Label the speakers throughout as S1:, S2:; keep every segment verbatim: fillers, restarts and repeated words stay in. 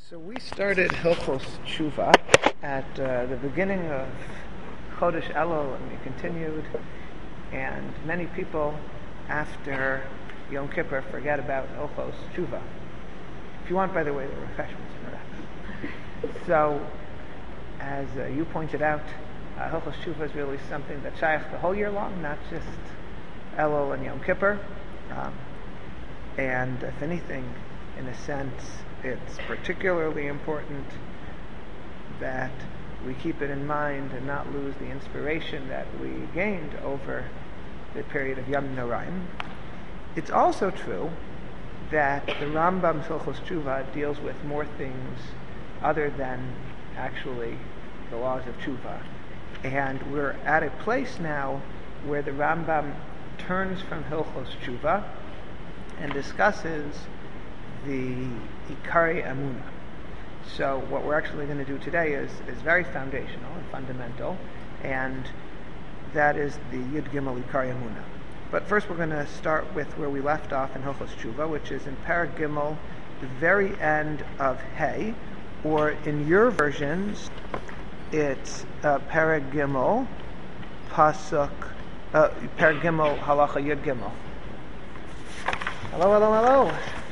S1: So we started Hilchos Tshuva at uh, the beginning of Chodesh Elul, and we continued. And many people, after Yom Kippur, forget about Hilchos Tshuva. If you want, by the way, there are refreshments for that. So, as uh, you pointed out, uh, Hilchos Tshuva is really something that shaykh the whole year long, not just Elul and Yom Kippur. Um, and if anything, in a sense, it's particularly important that we keep it in mind and not lose the inspiration that we gained over the period of Yom Noraim. It's also true that the Rambam Hilchos Tshuva deals with more things other than actually the laws of Tshuva. And we're at a place now where the Rambam turns from Hilchos Tshuva and discusses the Ikari Amunah. So what we're actually going to do today is, is very foundational and fundamental, and that is the Yud Gimel Ikari Amunah. But first we're going to start with where we left off in Hilchos Tshuva, which is in Parag Gimel, the very end of Hey, or in your versions, it's uh, Parag Gimel, Pasuk, uh, Parag Gimel, Halacha Yud Gimel. Hello, hello, hello.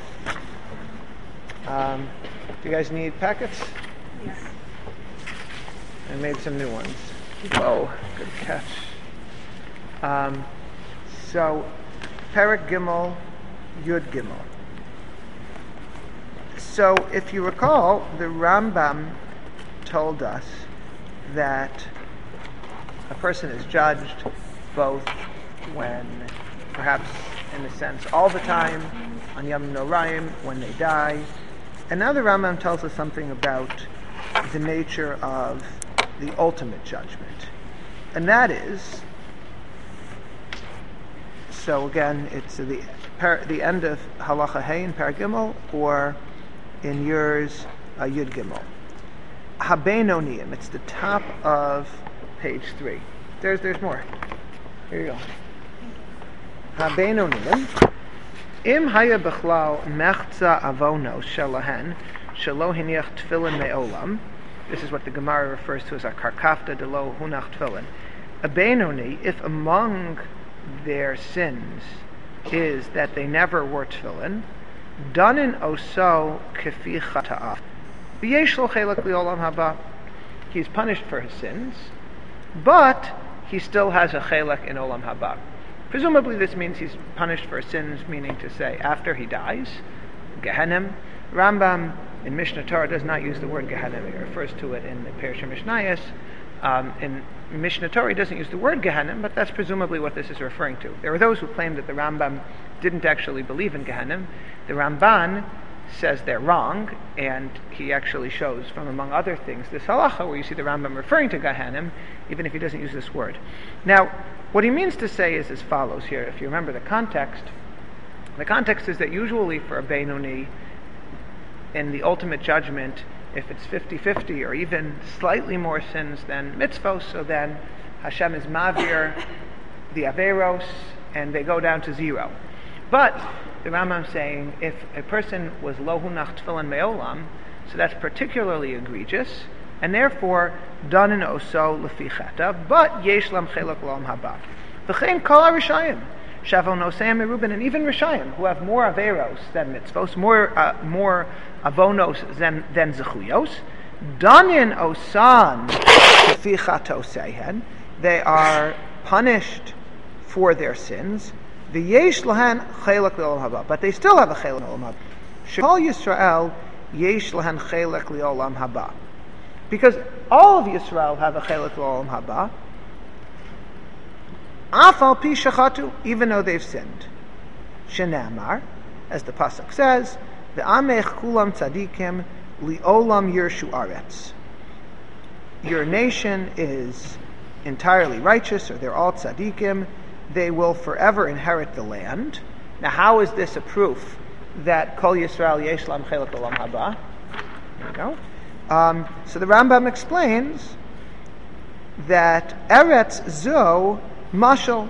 S1: Um, do you guys need packets?
S2: Yes.
S1: I made some new ones. Whoa, good catch. Um, so, Perek Gimel, Yud Gimel. So, if you recall, the Rambam told us that a person is judged both when, perhaps in a sense, all the time, on Yom Noraim, when they die. And now the Rambam tells us something about the nature of the ultimate judgment. And that is, so again, it's the the end of Halacha Hey in Parag Gimel, or in yours, uh, Yud Gimel. Habenonim, it's the top of page three. There's there's more. Here you go. Habenonim. Im haya bechlal mechza avonos shelahen shelo hiniach tefillin me'olam. This is what the Gemara refers to as a karkafta de lo hunach tefillin. A benoni, if among their sins is that they never wore tefillin, danin oso kefi chata'af. V'yesh lo chelak li'olam haba. He's punished for his sins, but he still has a chelak in olam haba. Presumably this means he's punished for sins, meaning to say after he dies. Gehenim. Rambam in Mishnah Torah does not use the word Gehenim. He refers to it in the Perishah Mishnayos. Um, in Mishnah Torah he doesn't use the word Gehenim, but that's presumably what this is referring to. There are those who claim that the Rambam didn't actually believe in Gehenim. The Ramban says they're wrong, and he actually shows from among other things this halacha where you see the Rambam referring to Gehenim, even if he doesn't use this word. Now, what he means to say is as follows here. If you remember the context, the context is that usually for a Beinoni, in the ultimate judgment, if it's fifty-fifty or even slightly more sins than mitzvos, so then Hashem is mavir the averos, and they go down to zero. But the Rambam is saying if a person was lo hunach tefillin me'olam, so that's particularly egregious, and therefore danin oso lefi chata, but yesh lam chelak l'olam haba. V'chein kol harishayim shavonoseim merubin, and even rishayim who have more averos than mitzvos, more uh, more avonos than than zechuyos, danin osan lefi chatosehen, they are punished for their sins. V'yesh lahan chelak l'olam haba, but they still have a chelak l'olam haba. Shekol Yisrael yesh lahan chelak l'olam haba. Because all of Yisrael have a chelak l'olam haba, afal pi shechatu, even though they've sinned. Shenamar, as the pasuk says, ve'amech kulam tzadikim li'olam yirshu aretz. Your nation is entirely righteous, or they're all tzadikim. They will forever inherit the land. Now, how is this a proof that kol Yisrael yesh lam chelak l'olam haba? There you go. Um, so the Rambam explains that Eretz Zo Mashal,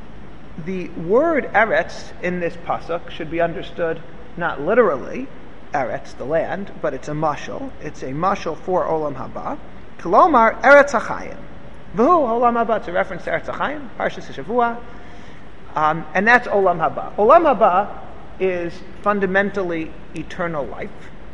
S1: the word Eretz in this pasuk should be understood not literally Eretz, the land, but it's a mashal. It's a mashal for Olam Haba. Kolomar Eretz HaChayim. V'hu Olam Haba. It's a reference to Eretz HaChayim, Parshas Shavua. Um, and that's Olam Haba. Olam Haba is fundamentally eternal life.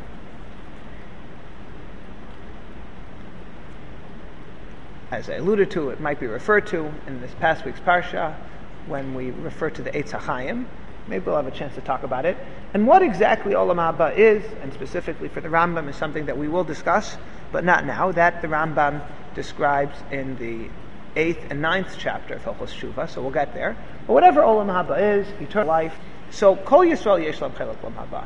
S1: As I alluded to, it might be referred to in this past week's Parsha when we refer to the Eitz HaChaim. Maybe we'll have a chance to talk about it. And what exactly Olam Haba is, and specifically for the Rambam, is something that we will discuss, but not now. That the Rambam describes in the eighth and ninth chapter of Hilchos Shuvah, so we'll get there. But whatever Olam Haba is, eternal life. So Kol Yisrael Yesh Lam Chelek Olam Haba,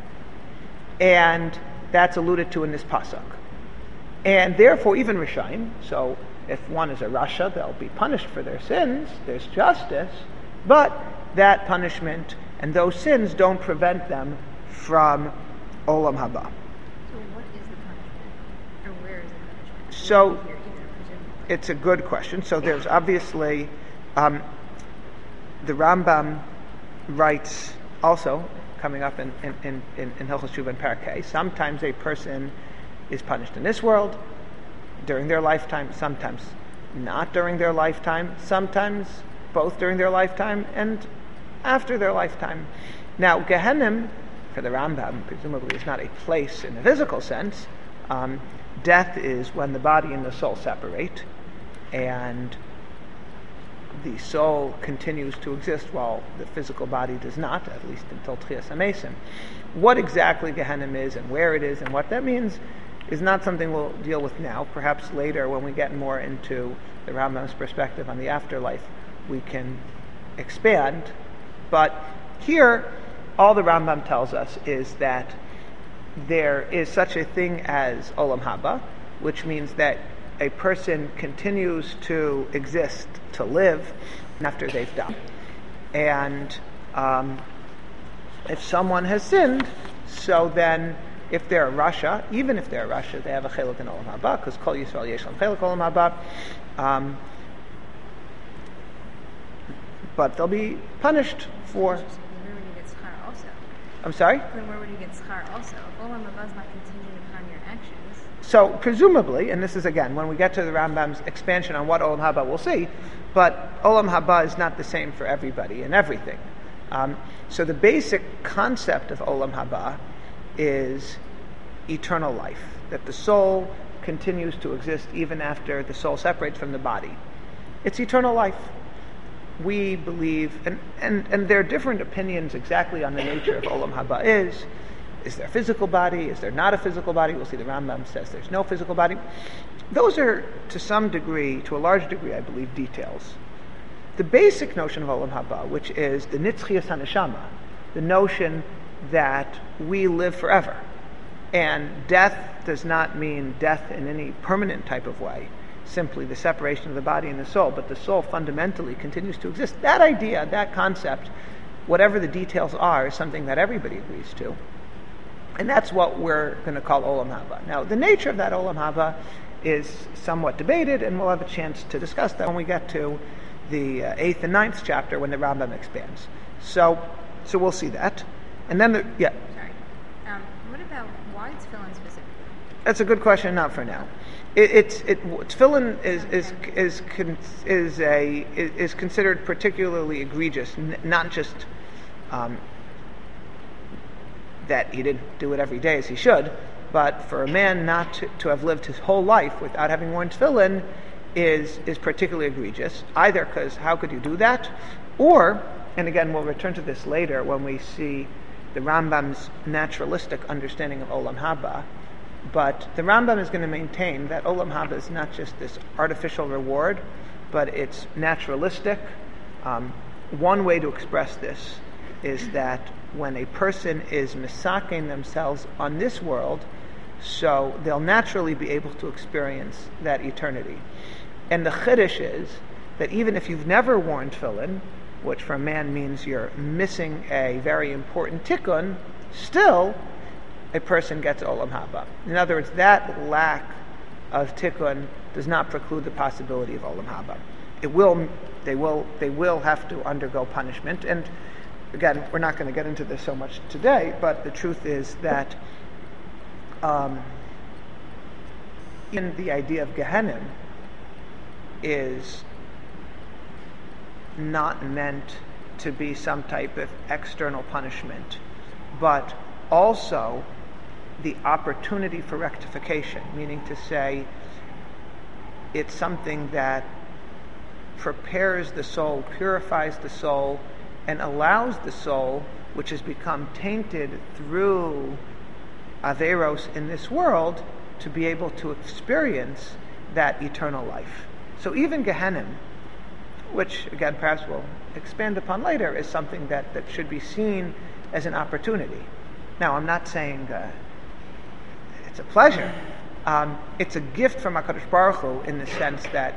S1: and that's alluded to in this pasuk. And therefore, even Rishayim. So if one is a Rasha, they'll be punished for their sins. There's justice, but that punishment and those sins don't prevent them from Olam Haba.
S2: So what is the punishment? Or where is the punishment?
S1: So
S2: Here either,
S1: it's a good question. So there's obviously, um, the Rambam writes also, coming up in, in, in, in, in Hilchos Shuvah and Parakeh, sometimes a person is punished in this world, during their lifetime, sometimes not during their lifetime, sometimes both during their lifetime and after their lifetime. Now, Gehenim, for the Rambam, presumably is not a place in a physical sense. Um, death is when the body and the soul separate, and the soul continues to exist while the physical body does not, at least until Tchias HaMesim. What exactly Gehenim is and where it is and what that means is not something we'll deal with now. Perhaps later, when we get more into the Rambam's perspective on the afterlife, we can expand. But here, all the Rambam tells us is that there is such a thing as Olam Haba, which means that a person continues to exist, to live, after they've died. And um, if someone has sinned, so then if they're a Rasha, even if they're a Rasha, they have a Chelek in Olam Haba, because Kol Yisrael Yesh Lam Chelek Olam Haba. Um, but they'll be punished for.
S2: Where would you get schar also?
S1: I'm sorry?
S2: Then where would you get schar also? If Olam Haba is not contingent upon your actions.
S1: So presumably, and this is again, when we get to the Rambam's expansion on what Olam Haba, we'll see, but Olam Haba is not the same for everybody and everything. Um, so the basic concept of Olam Haba is eternal life, that the soul continues to exist even after the soul separates from the body. It's eternal life. We believe, and, and, and there are different opinions exactly on the nature of Olam Haba is. Is there a physical body? Is there not a physical body? We'll see the Rambam says there's no physical body. Those are, to some degree, to a large degree, I believe, details. The basic notion of Olam Haba, which is the Nitzchias HaNeshama, the notion that we live forever. And death does not mean death in any permanent type of way, simply the separation of the body and the soul, but the soul fundamentally continues to exist. That idea, that concept, whatever the details are, is something that everybody agrees to. And that's what we're going to call Olam Haba. Now, the nature of that Olam Haba is somewhat debated, and we'll have a chance to discuss that when we get to the uh, eighth and ninth chapter when the Rambam expands. So, so we'll see that. And then, the, yeah.
S2: Sorry. Um, what about why tefillin specifically?
S1: That's a good question. Not for now. It, it's it. Tefillin is is is is a is considered particularly egregious. N- not just um, that he didn't do it every day as he should, but for a man not to, to have lived his whole life without having worn tefillin is is particularly egregious. Either because how could you do that, or, and again we'll return to this later when we see the Rambam's naturalistic understanding of Olam Haba, but the Rambam is going to maintain that Olam Haba is not just this artificial reward, but it's naturalistic. Um, one way to express this is that when a person is misaking themselves on this world, so they'll naturally be able to experience that eternity. And the chiddush is that even if you've never worn tefillin, which for a man means you're missing a very important tikkun, still a person gets Olam Haba. In other words, that lack of tikkun does not preclude the possibility of Olam Haba. It will, they will, they will have to undergo punishment. And again, we're not going to get into this so much today, but the truth is that um, even the idea of Gehenna is not meant to be some type of external punishment, but also the opportunity for rectification, meaning to say it's something that prepares the soul, purifies the soul, and allows the soul, which has become tainted through Averos in this world, to be able to experience that eternal life. So even Gehenna, which again perhaps we'll expand upon later, is something that, that should be seen as an opportunity. Now, I'm not saying uh, it's a pleasure. Um, it's a gift from HaKadosh Baruch Hu in the sense that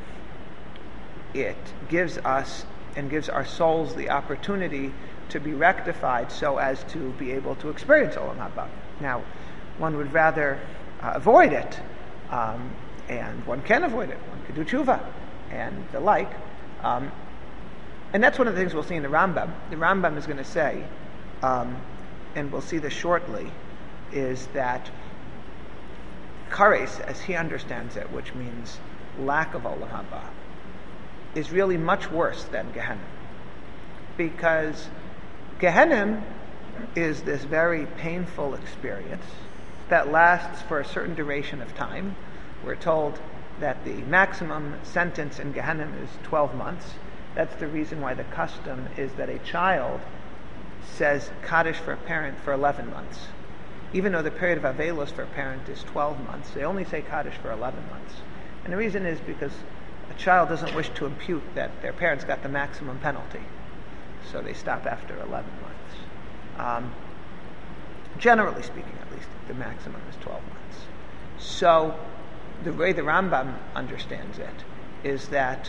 S1: it gives us and gives our souls the opportunity to be rectified so as to be able to experience Olam Haba. Now, one would rather uh, avoid it, um, and one can avoid it. One could do tshuva and the like. Um, and that's one of the things we'll see in the Rambam. The Rambam is going to say, um, and we'll see this shortly, is that kares, as he understands it, which means lack of Olam Haba, is really much worse than Gehenna. Because Gehenna is this very painful experience that lasts for a certain duration of time. We're told that the maximum sentence in Gehenna is twelve months. That's the reason why the custom is that a child says Kaddish for a parent for eleven months. Even though the period of Avelos for a parent is twelve months, they only say Kaddish for eleven months. And the reason is because a child doesn't wish to impute that their parents got the maximum penalty. So they stop after eleven months. Um, generally speaking, at least, the maximum is twelve months. So the way the Rambam understands it is that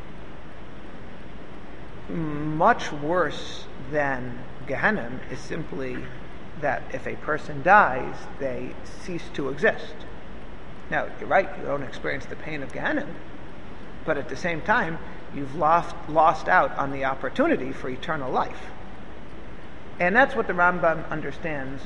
S1: much worse than Gehenna is simply that if a person dies, they cease to exist. Now, you're right, you don't experience the pain of Gehenna, but at the same time, you've lost, lost out on the opportunity for eternal life. And that's what the Rambam understands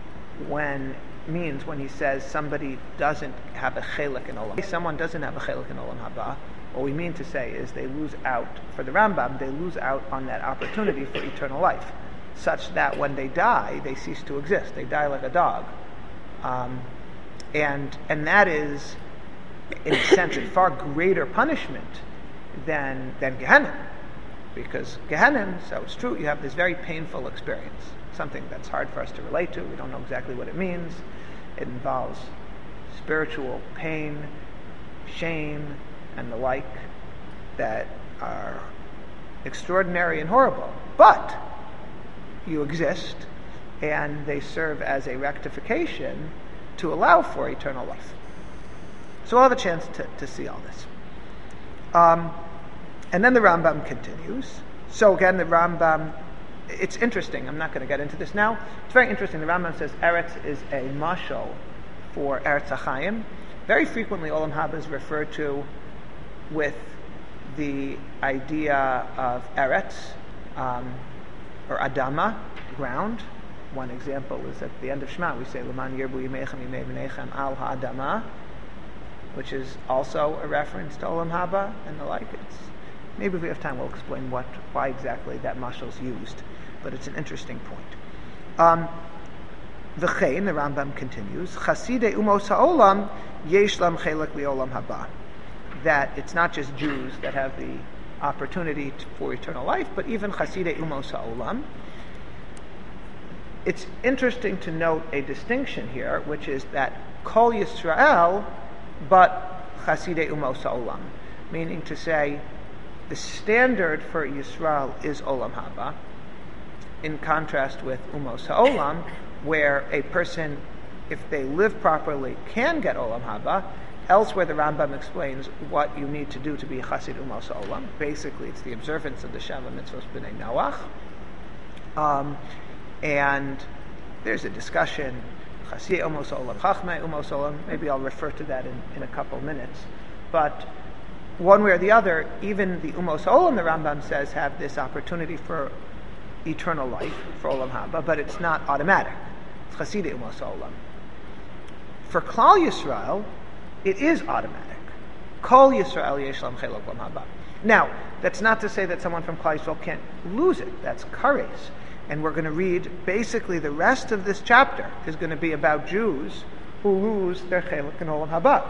S1: when means when he says somebody doesn't have a chelik in Olam. If someone doesn't have a chelik in Olam Haba, what we mean to say is they lose out, for the Rambam, they lose out on that opportunity for eternal life, such that when they die, they cease to exist. They die like a dog. Um, and and that is, in a sense, a far greater punishment than than Gehenna. Because Gehenna, so it's true, you have this very painful experience, something that's hard for us to relate to. We don't know exactly what it means. It involves spiritual pain, shame, and the like that are extraordinary and horrible. But you exist, and they serve as a rectification to allow for eternal life. So we'll have a chance to, to see all this. Um, and then the Rambam continues. So again, the Rambam, it's interesting. I'm not going to get into this now. It's very interesting. The Rambam says Eretz is a mashal for Eretz HaChaim. Very frequently, Olam Haba is referred to with the idea of Eretz, um, or Adama, ground. One example is at the end of Shema, we say, L'man yirbu yimechem yimei v'nechem al ha'adama, which is also a reference to Olam Haba and the like. It's, maybe if we have time, we'll explain what, why exactly that mashal is used, but it's an interesting point. Um, V'chein, the Rambam continues, Chasidei umos ha'olam yesh lam chelek li'olam haba. That it's not just Jews that have the opportunity to, for eternal life, but even Chasidei umos ha'olam. It's interesting to note a distinction here, which is that Kol Yisrael, but Chasidei umos ha'olam, meaning to say the standard for Yisrael is Olam Haba, in contrast with umos ha'olam, where a person, if they live properly, can get Olam Haba. Elsewhere, the Rambam explains what you need to do to be Chasid Umos Olam. Basically, it's the observance of the Sheva Mitzvos B'nai Noach. Um, and there's a discussion, Chasid Umos Olam, Chachmei Umos Olam. Maybe I'll refer to that in, in a couple minutes. But one way or the other, even the Umos Olam, the Rambam says, have this opportunity for eternal life, for Olam Haba, but it's not automatic. It's Chasid Umos Olam. For Klal Yisrael, it is automatic. Kol Yisrael yesh lam chelek lam haba. Now, that's not to say that someone from Klal Yisrael can't lose it. That's kares. And we're going to read, basically the rest of this chapter is going to be about Jews who lose their chelek in olam haba.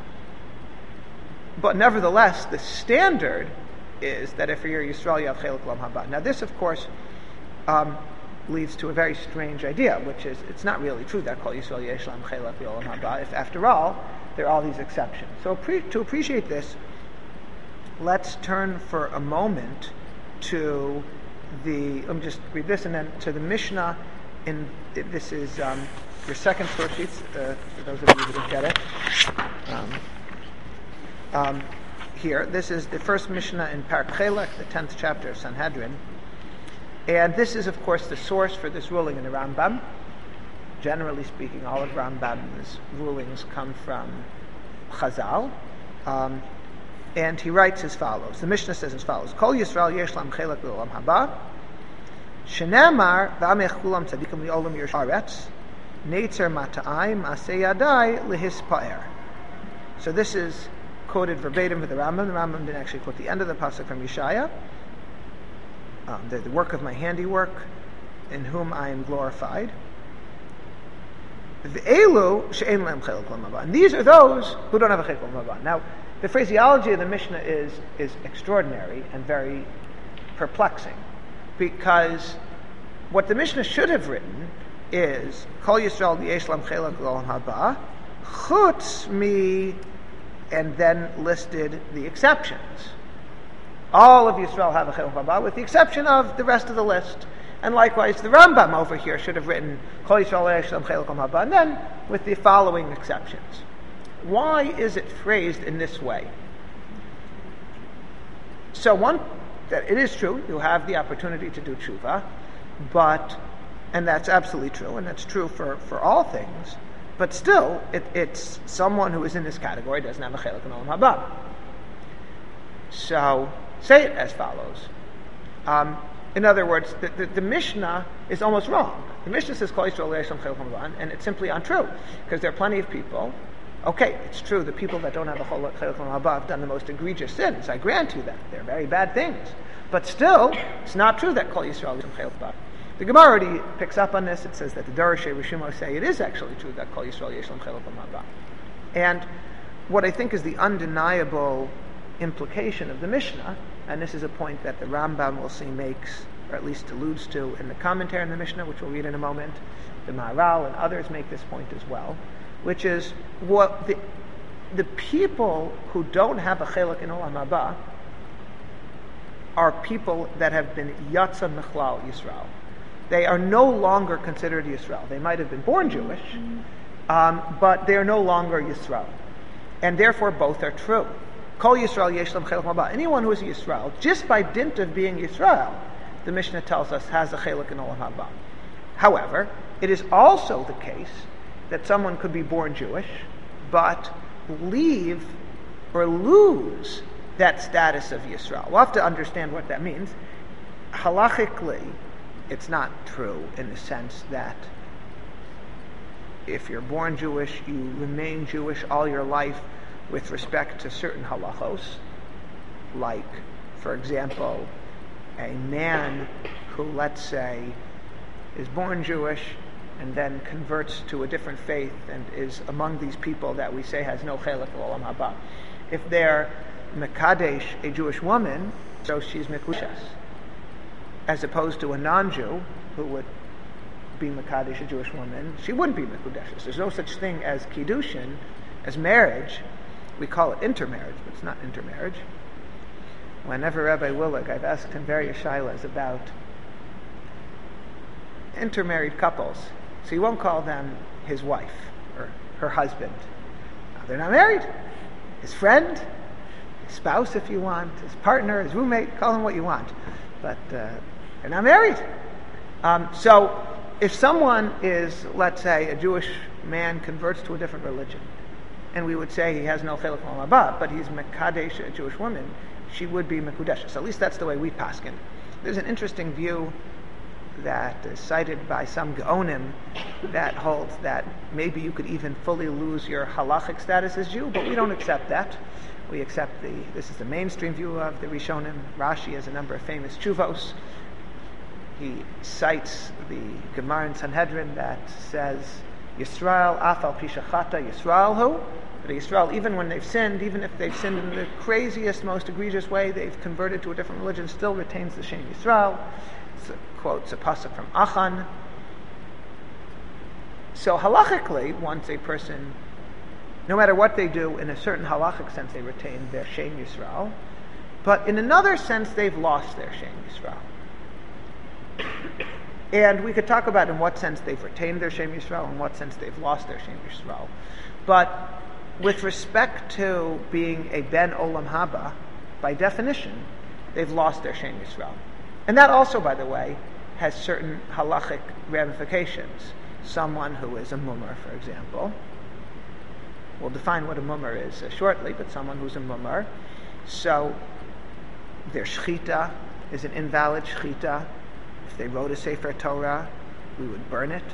S1: But nevertheless, the standard is that if you're Yisrael, you have chelek lam haba. Now this, of course, um, leads to a very strange idea, which is it's not really true that Kol Yisrael yesh lam chelek olam haba. If after all, there are all these exceptions. So pre- to appreciate this, let's turn for a moment to the, let me just read this, and then to the Mishnah. In this is um, your second source sheets, uh, for those of you who didn't get it. Um, um, here, this is the first Mishnah in Parak Chelek, the tenth chapter of Sanhedrin. And this is, of course, the source for this ruling in the Rambam. Generally speaking, all of Rambam's rulings come from Chazal. Um, and he writes as follows. The Mishnah says as follows. Kol Yisrael yesh lam chelek l'olam haba. Shenemar v'amech kulam tzadikim li'olam yesh haaretz. Neitzer mata'ai ma'aseh yadai lehispa'er. So this is quoted verbatim with the Rambam. The Rambam didn't actually quote the end of the pasuk from Yeshaya. Um, the, the work of my handiwork, in whom I am glorified. V'elu she'en lehem chelek l'olam haba. And these are those who don't have a chelek l'olam haba. Now, the phraseology of the Mishnah is is extraordinary and very perplexing, because what the Mishnah should have written is Kol Yisrael yesh lam chelek l'olam haba, chutz mi, and then listed the exceptions. All of Yisrael have a chelek l'olam haba, with the exception of the rest of the list. And likewise, the Rambam over here should have written Kol Yisrael yesh lam chelek l'olam haba, and then with the following exceptions. Why is it phrased in this way? So one, that it is true, you have the opportunity to do tshuva, but, and that's absolutely true, and that's true for, for all things, but still, it, it's someone who is in this category doesn't have a chelek in olam haba. So, say it as follows. Um, in other words, the, the, the Mishnah is almost wrong. The Mishnah says Kol Yisrael yesh lam chelek l'olam haba, and it's simply untrue, because there are plenty of people. Okay, it's true, the people that don't have a chelek l'olam haba have done the most egregious sins. I grant you that. They're very bad things. But still, it's not true that Kol Yisrael yesh lam chelek l'olam haba. The Gemara already picks up on this. It says that the Darashei Rishimo say it is actually true that Kol Yisrael yesh lam chelek l'olam haba. And what I think is the undeniable implication of the Mishnah, and this is a point that the Rambam will see makes, or at least alludes to in the commentary on the Mishnah, which we'll read in a moment. The Maharal and others make this point as well, which is what the, the people who don't have a chelek in olam haba are people that have been yatsa mechlal Yisrael. They are no longer considered Yisrael. They might have been born Jewish, um, but they are no longer Yisrael. And therefore both are true. Kol Yisrael yesh lam chelek l'olam haba. Anyone who is Yisrael, just by dint of being Yisrael, the Mishnah tells us has a chelek in olam haba. However, it is also the case that someone could be born Jewish, but leave or lose that status of Yisrael. We'll have to understand what that means. Halachically, it's not true in the sense that if you're born Jewish, you remain Jewish all your life with respect to certain halachos, like, for example, a man who, let's say, is born Jewish and then converts to a different faith and is among these people that we say has no chelek l'olam haba. If they're mekadesh, a Jewish woman, so she's mekudeshes, as opposed to a non-Jew who would be mekadesh, a Jewish woman, she wouldn't be mekudeshes. There's no such thing as kiddushin, as marriage. We call it intermarriage, but it's not intermarriage. Whenever Rabbi Willig, I've asked him various shilas about intermarried couples. So he won't call them his wife or her husband. No, they're not married. His friend, his spouse if you want, his partner, his roommate, call him what you want. But uh, they're not married. Um, so if someone is, let's say, a Jewish man converts to a different religion, and we would say he has no chelek l'olam haba, but he's mekadesh, a Jewish woman, she would be mekudeshes. So at least that's the way we paskin. There's an interesting view that is cited by some Gaonim that holds that maybe you could even fully lose your halachic status as Jew, but we don't accept that. We accept the, this is the mainstream view of the Rishonim. Rashi has a number of famous tshuvos. He cites the Gemara in Sanhedrin that says, Yisrael afal pishachata Yisrael hu, that Yisrael, even when they've sinned, even if they've sinned in the craziest, most egregious way, they've converted to a different religion, still retains the Shem Yisrael. It's a, quotes a pasuk from Achan. So halachically, once a person, no matter what they do, in a certain halachic sense, they retain their Shem Yisrael. But in another sense, they've lost their Shem Yisrael. And we could talk about in what sense they've retained their Shem Yisrael, in what sense they've lost their Shem Yisrael. But with respect to being a Ben Olam Haba, by definition, they've lost their Shem Yisrael. And that also, by the way, has certain halachic ramifications. Someone who is a mummer, for example, we'll define what a mummer is uh, shortly, but someone who's a mummer, so their shchita is an invalid shchita. If they wrote a Sefer Torah, we would burn it.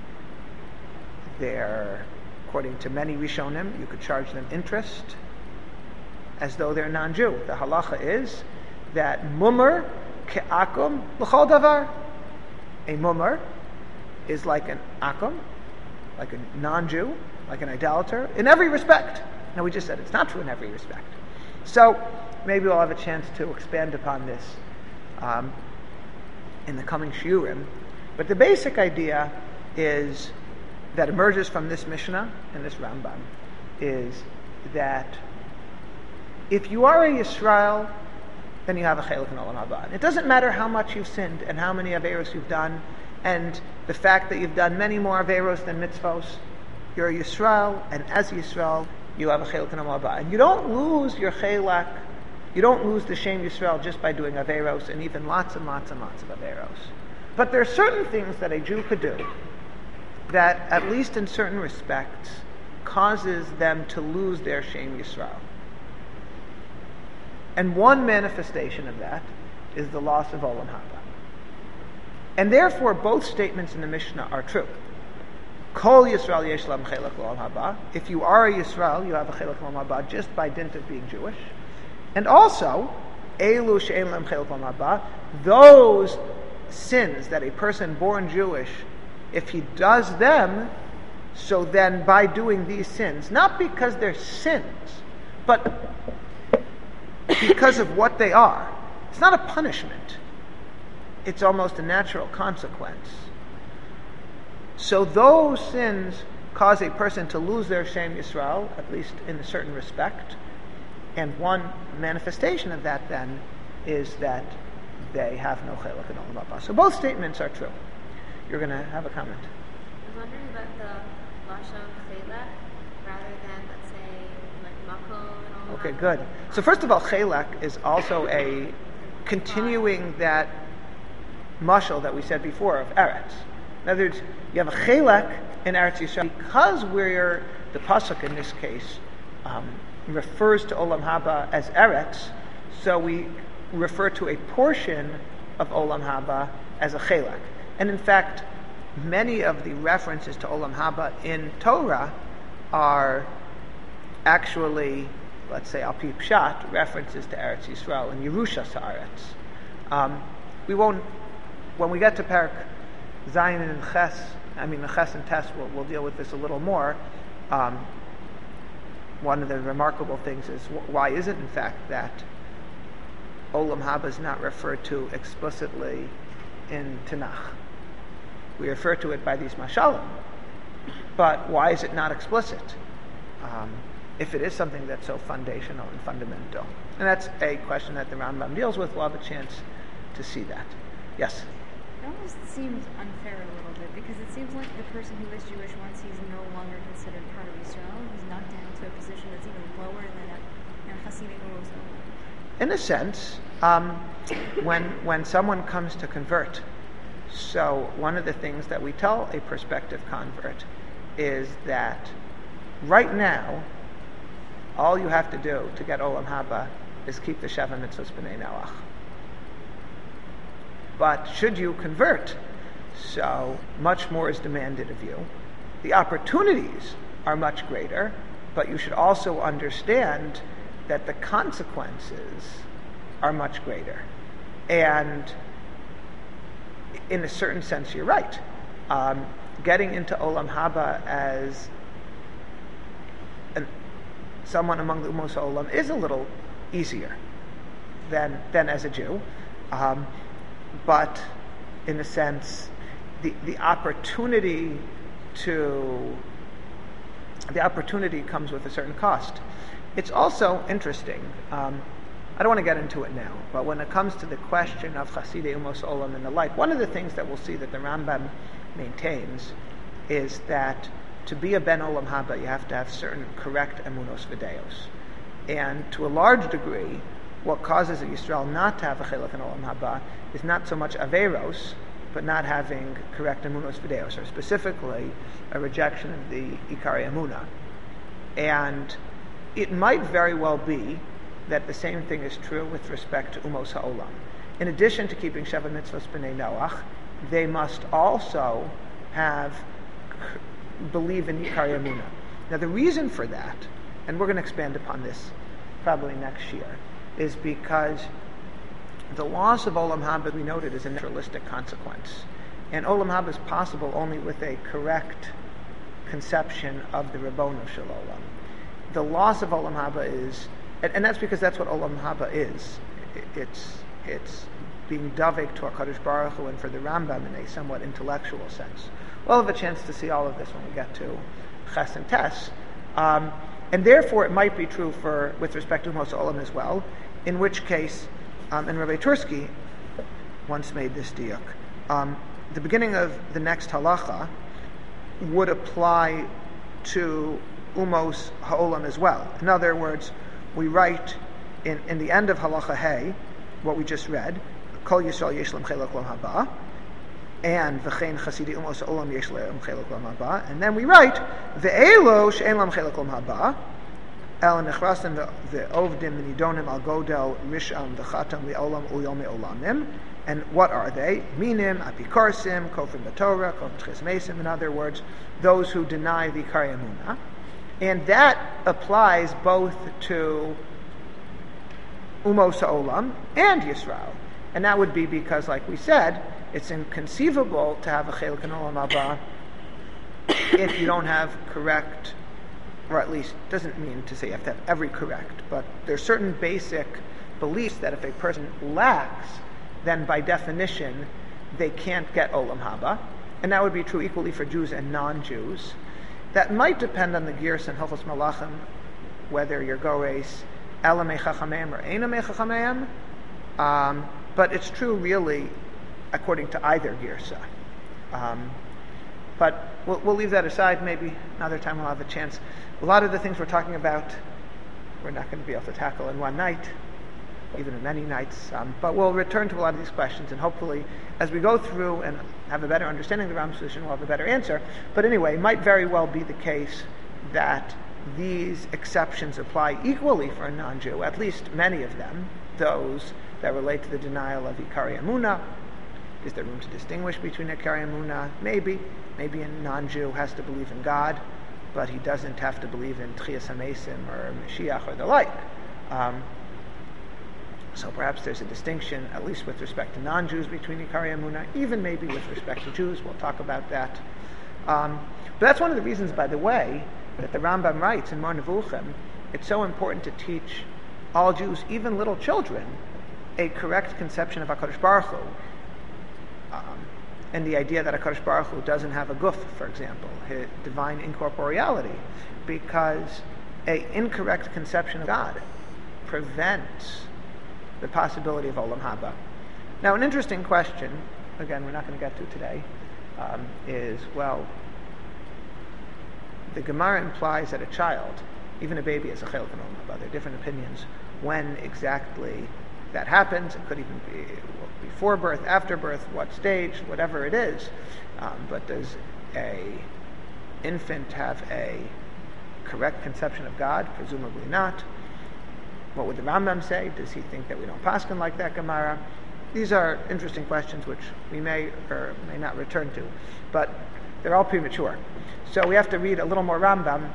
S1: They're, according to many Rishonim, you could charge them interest as though they're non-Jew. The halacha is that mummer ke'akum l'chol davar. A mummer is like an akum, like a non-Jew, like an idolater, in every respect. Now, we just said it's not true in every respect. So, maybe we'll have a chance to expand upon this um, in the coming shiurim. But the basic idea is that emerges from this Mishnah and this Rambam is that if you are a Yisrael, then you have a Chelek in Olam Haba. It doesn't matter how much you've sinned and how many Averos you've done, and the fact that you've done many more Averos than mitzvos. You're a Yisrael, and as a Yisrael, you have a Chelek in Olam Haba. And you don't lose your Chelek, you don't lose the Shem Yisrael just by doing Averos, and even lots and lots and lots of Averos. But there are certain things that a Jew could do that, at least in certain respects, causes them to lose their Shem Yisrael. And one manifestation of that is the loss of Olam Haba. And therefore, both statements in the Mishnah are true. Kol Yisrael yesh lam chelek l'olam haba. If you are a Yisrael, you have a chelek l'olam haba just by dint of being Jewish. And also, elu she'en lam chelek l'olam haba, those sins that a person born Jewish, if he does them, so then by doing these sins, not because they're sins, but because of what they are. It's not a punishment. It's almost a natural consequence. So those sins cause a person to lose their Shem Yisrael, at least in a certain respect. And one manifestation of that then is that they have no Chelek in Olam Haba. So both statements are true. You're going to have a comment.
S2: I was wondering about the Lashon Chelek rather than, let's say, like Makom and all
S1: Okay,
S2: that.
S1: good. So first of all, Chelek is also a continuing that mashal that we said before of Eretz. In other words, you have a Chelek in Eretz Yisrael because we're, the pasuk in this case um, refers to Olam Haba as Eretz, so we refer to a portion of Olam Haba as a Chelek. And in fact, many of the references to Olam Haba in Torah are actually, let's say, al pi pshat, references to Eretz Yisrael and Yerusha Sa'aretz. Um, we won't, when we get to Parak Zayin and Ches, I mean the Ches and Tes, we'll, we'll deal with this a little more. Um, one of the remarkable things is wh- why is it in fact that Olam Haba is not referred to explicitly in Tanakh? We refer to it by these mashalim, but why is it not explicit? Um, if it is something that's so foundational and fundamental. And that's a question that the Rambam deals with. We'll have a chance to see that. Yes?
S2: It almost seems unfair a little bit because it seems like the person who is Jewish, once he's no longer considered part of Israel, he's knocked down to a position that's even lower than a you know, Hasidic or so.
S1: In a sense, um, when when someone comes to convert, so one of the things that we tell a prospective convert is that right now, all you have to do to get Olam Haba is keep the Sheva Mitzvos B'nai Noach. But should you convert So much more is demanded of you. The opportunities are much greater, but you should also understand that the consequences are much greater. And in a certain sense, you're right. Um, getting into Olam Haba as an, someone among the Umos Olam is a little easier than than as a Jew. Um, but in a sense, the, the opportunity to the opportunity comes with a certain cost. It's also interesting. Um, I don't want to get into it now, but when it comes to the question of Chasidei Umos Olam and the like, one of the things that we'll see that the Rambam maintains is that to be a Ben Olam Haba, you have to have certain correct emunos v'deos. And to a large degree, what causes a Yisrael not to have a Chelek in Olam Haba is not so much Averos, but not having correct emunos v'deos, or specifically a rejection of the Ikari Emunah. And it might very well be that the same thing is true with respect to Umos HaOlam. In addition to keeping Sheva Mitzvos B'nai Noach, they must also have believe in Ikari Emunah. Now the reason for that, and we're going to expand upon this probably next year, is because the loss of Olam Haba, we noted, is a naturalistic consequence. And Olam Haba is possible only with a correct conception of the Ribbono Shel Olam. The loss of Olam Haba is, and, and that's because that's what Olam Haba is. It's it's being davek to HaKadosh Baruch Hu, and for the Rambam in a somewhat intellectual sense. We'll have a chance to see all of this when we get to Ches and Tes. Um, and therefore it might be true for with respect to Umos Olam as well, in which case, um, and Rabbi Tursky once made this diuk, um, the beginning of the next halacha would apply to Umos HaOlam as well. In other words, we write in, in the end of halacha Hey, what we just read, Kol Yisrael yesh lam chelek lam haba, and v'chein Chasidei Umos HaOlam yesh lam chelek lam haba, and then we write ve'elo she'en lam chelek lam haba, el nechrasim ve'ovdim nidonim al godel risham v'chatam li'olam uyom me'olamim. And what are they? Minim, apikarsim, kofrim b'torah, kofrim tches mesim. In other words, those who deny the Ikari Emunah. And that applies both to Umos HaOlam and Yisrael. And that would be because, like we said, it's inconceivable to have a Chelek in Olam Haba if you don't have correct, or at least doesn't mean to say you have to have every correct, but there's certain basic beliefs that if a person lacks, then by definition they can't get Olam Haba. And that would be true equally for Jews and non-Jews. That might depend on the Girs and Hilchos Malachim, whether you're Gores Ela Mechachameim or Eina Mechachameim. Um, but it's true really according to either Girsa. Um, but we'll, we'll leave that aside. Maybe another time we'll have a chance. A lot of the things we're talking about, we're not going to be able to tackle in one night, even in many nights. Um, but we'll return to a lot of these questions, and hopefully, as we go through and have a better understanding of the Rambam's position, we'll have a better answer. But anyway, it might very well be the case that these exceptions apply equally for a non-Jew, at least many of them, those that relate to the denial of Ikari Emunah. Is there room to distinguish between Ikari Emunah? Maybe. Maybe a non-Jew has to believe in God, but he doesn't have to believe in Tchias HaMesim or Mashiach or the like. Um, So perhaps there's a distinction, at least with respect to non-Jews, between Ikari Emunah, even maybe with respect to Jews. We'll talk about that. Um, but that's one of the reasons, by the way, that the Rambam writes in Mor Nevuchim, it's so important to teach all Jews, even little children, a correct conception of HaKadosh Baruch Hu. Um, and the idea that HaKadosh Baruch Hu doesn't have a guf, for example, his divine incorporeality, because an incorrect conception of God prevents the possibility of Olam Haba. Now, an interesting question, again, we're not going to get to today, um, is, well, the Gemara implies that a child, even a baby, is a Chelek in Olam Haba. There are different opinions when exactly that happens. It could even be before birth, after birth, what stage, whatever it is. Um, but does a infant have a correct conception of God? Presumably not. What would the Rambam say? Does he think that we don't paskin like that Gemara? these are interesting questions which we may or may not return to, but they're all premature. So we have to read a little more Rambam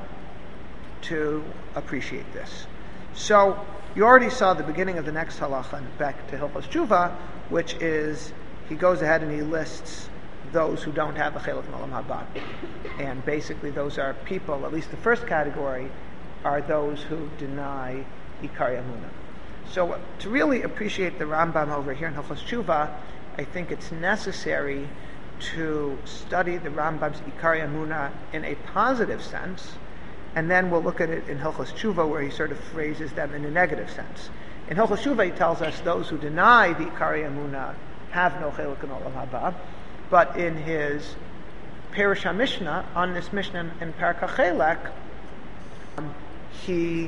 S1: to appreciate this. So you already saw the beginning of the next halacha back to Hilchos Tshuva, which is he goes ahead and he lists those who don't have a chelek in Olam Haba. And basically those are people, at least the first category, are those who deny Ikar Emunah. So to really appreciate the Rambam over here in Hilchos Tshuva, I think it's necessary to study the Rambam's Ikar Emunah in a positive sense, and then we'll look at it in Hilchos Tshuva where he sort of phrases them in a negative sense. In Hilchos Tshuva he tells us those who deny the Ikar Emunah have no chelek in Olam Haba, but in his Perush HaMishnah, on this Mishnah in Parak HaChelek, um, he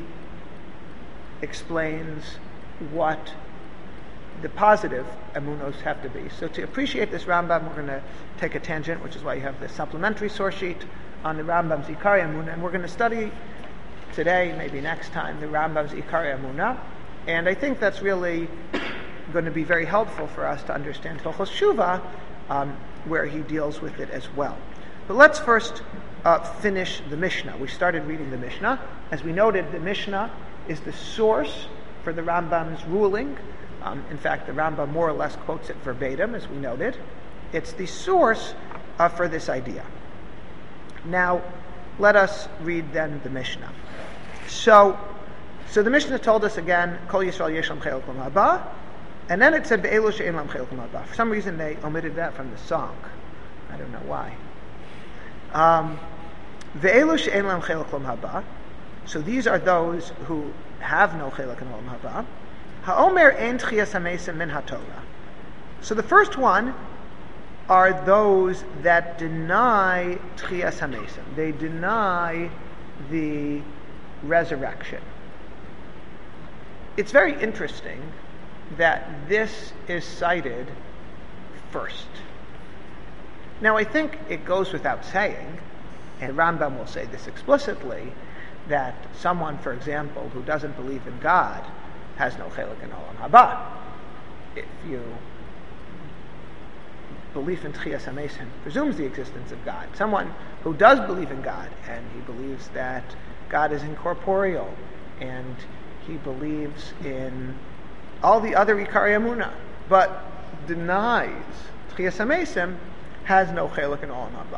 S1: explains what the positive emunos have to be. So to appreciate this Rambam, we're going to take a tangent, which is why you have the supplementary source sheet on the Rambam's Ikar Emunah, and we're going to study today, maybe next time, the Rambam's Ikar Emunah, and I think that's really going to be very helpful for us to understand Hilchos Tshuva, um, where he deals with it as well. But let's first uh, finish the Mishnah. We started reading the Mishnah. As we noted, the Mishnah is the source for the Rambam's ruling. Um, in fact, the Rambam more or less quotes it verbatim, as we noted. It's the source uh, for this idea. Now, let us read then the Mishnah. So, so the Mishnah told us again, Kol Yisrael yesh lam chelek olam haba, and then it said Ve'elu she'en lam chelek olam haba. For some reason, they omitted that from the song. I don't know why. Um, Ve'elu she'en lam chelek olam haba. So these are those who have no chelek in olam haba. Ha'omer ein tchias hamesim min haTorah. So the first one are those that deny tchias hamesim. They deny the resurrection. It's very interesting that this is cited first. Now I think it goes without saying, and Rambam will say this explicitly, that someone, for example, who doesn't believe in God has no chelek in olam haba. If you belief in tchias hamesim presumes the existence of God. Someone who does believe in God and he believes that God is incorporeal and he believes in all the other Ikar Emunah, but denies tchias hamesim, has no chelek in olam haba.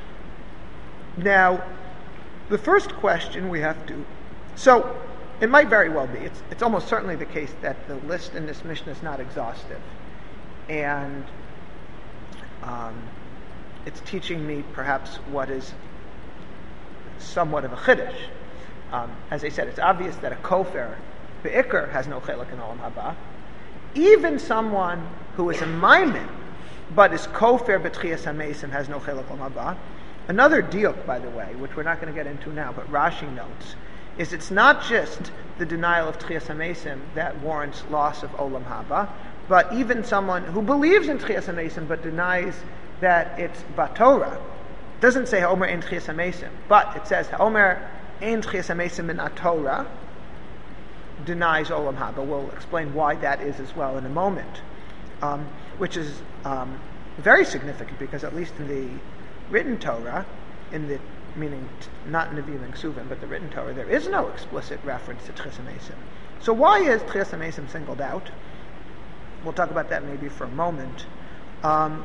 S1: Now, the first question we have to, so it might very well be, it's, it's almost certainly the case that the list in this Mishnah is not exhaustive. And um, it's teaching me perhaps what is somewhat of a chiddush. Um, as I said, it's obvious that a kofer, be'ikr, has no chelek in olam haba. Even someone who is a maimin, but is kofer b'tchias hamesim, has no chelek olam haba. Another diuk, by the way, which we're not going to get into now, but Rashi notes, is it's not just the denial of tchias hamesim that warrants loss of olam haba, but even someone who believes in tchias hamesim but denies that it's batorah. It doesn't say ha'omer ein tchias hamesim, but it says ha'omer ein tchias hamesim in atorah, denies olam haba. We'll explain why that is as well in a moment, um, which is um, very significant because at least in the written Torah, in the meaning t- not Nevi'im and Ksuvim, but the written Torah, there is no explicit reference to tchias hamesim. So why is tchias hamesim singled out? We'll talk about that maybe for a moment. Um,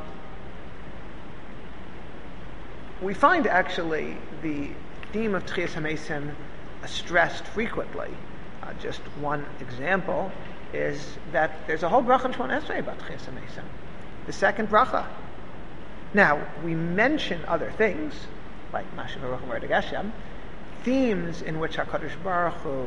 S1: we find actually the theme of tchias hamesim stressed frequently. Uh, just one example is that there's a whole bracha in Shemona Esrei about tchias hamesim, the second bracha. Now, we mention other things, like Mashiv Baruch Hu Geshem, themes in which HaKadosh Baruch Hu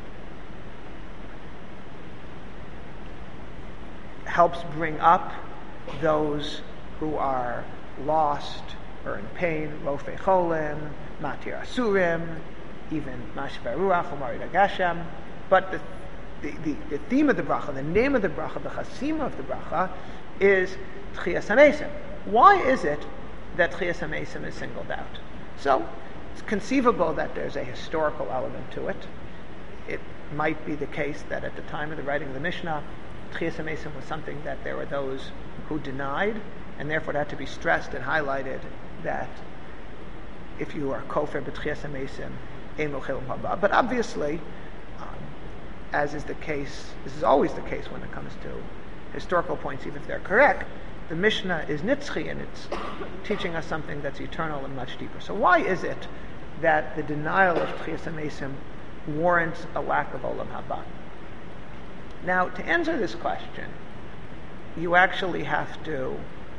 S1: helps bring up those who are lost or in pain, Rofei Cholim, Matir Asurim, even Mashiv Ruach Hu Geshem. But the, the, the, the theme of the bracha, the name of the bracha, the chasima of the bracha, is Tchias hamesim. Why is it that tchias hamesim is singled out? So, it's conceivable that there's a historical element to it. It might be the case that at the time of the writing of the Mishnah, Tchias HaMesim was something that there were those who denied, and therefore it had to be stressed and highlighted that if you are Kofer B'Tchias HaMesim, Ein Lo Chilum Haba. But obviously, um, as is the case, this is always the case when it comes to historical points, even if they're correct, the Mishnah is nitzchi, and it's teaching us something that's eternal and much deeper. So why is it that the denial of Tchias HaMesim warrants a lack of Olam Haba? Now, to answer this question, you actually have to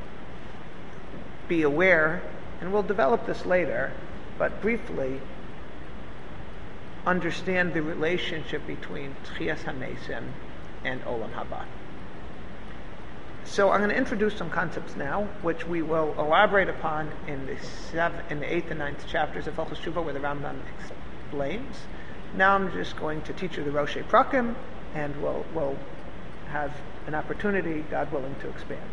S1: be aware, and we'll develop this later, but briefly, understand the relationship between Tchias HaMesim and Olam Haba. So I'm going to introduce some concepts now, which we will elaborate upon in the seventh, in the eighth and ninth chapters of Hilchos Tshuva, where the Rambam explains. Now I'm just going to teach you the Roshei Prakim, and we'll, we'll have an opportunity, God willing, to expand.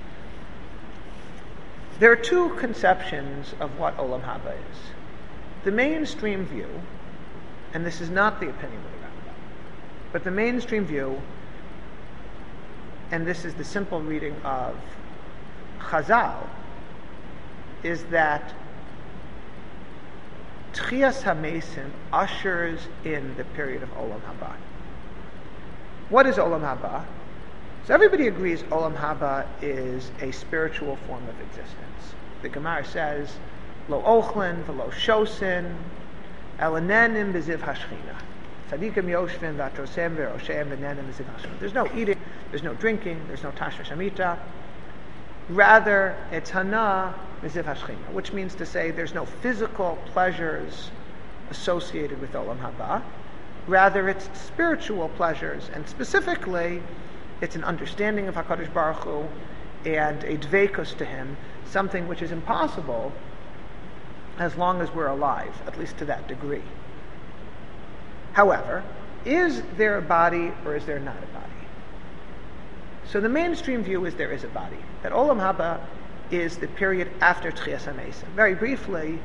S1: There are two conceptions of what Olam Haba is. The mainstream view, and this is not the opinion of the Rambam, but the mainstream view, and this is the simple reading of Chazal, is that Tchias HaMesim ushers in the period of Olam Haba. What is Olam Haba? So everybody agrees Olam Haba is a spiritual form of existence. The Gemara says, Lo ochlin v'lo shosin, elanenim b'ziv hashchina. Tzadikim yoshvin v'atrosem v'roshem v'nenim b'ziv hashchina. There's no eating, there's no drinking, there's no tashra shamita. Rather, it's hana b'ziv hashchina, which means to say there's no physical pleasures associated with Olam Haba. Rather, it's spiritual pleasures, and specifically, it's an understanding of HaKadosh Baruch Hu and a dveikus to Him, something which is impossible as long as we're alive, at least to that degree. However, is there a body or is there not a body? So the mainstream view is there is a body. That Olam Haba is the period after Tchias HaMesim. Very briefly,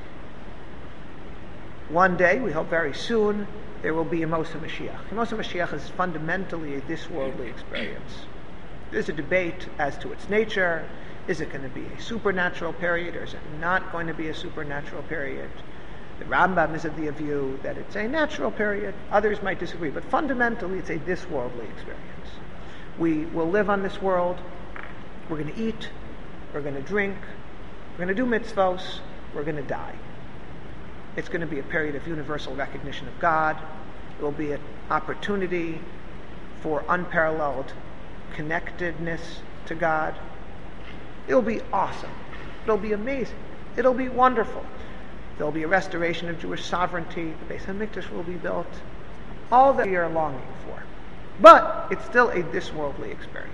S1: one day, we hope very soon, there will be Yemos HaMashiach. Yemos HaMashiach is fundamentally a this-worldly experience. There's a debate as to its nature. Is it going to be a supernatural period, or is it not going to be a supernatural period? The Rambam is of the view that it's a natural period. Others might disagree, but fundamentally it's a this-worldly experience. We will live on this world. We're going to eat. We're going to drink. We're going to do mitzvos. We're going to die. It's going to be a period of universal recognition of God. It will be an opportunity for unparalleled connectedness to God. It'll be awesome. It'll be amazing. It'll be wonderful. There'll be a restoration of Jewish sovereignty. The Beis HaMikdash will be built. All that we are longing for. But it's still a this-worldly experience.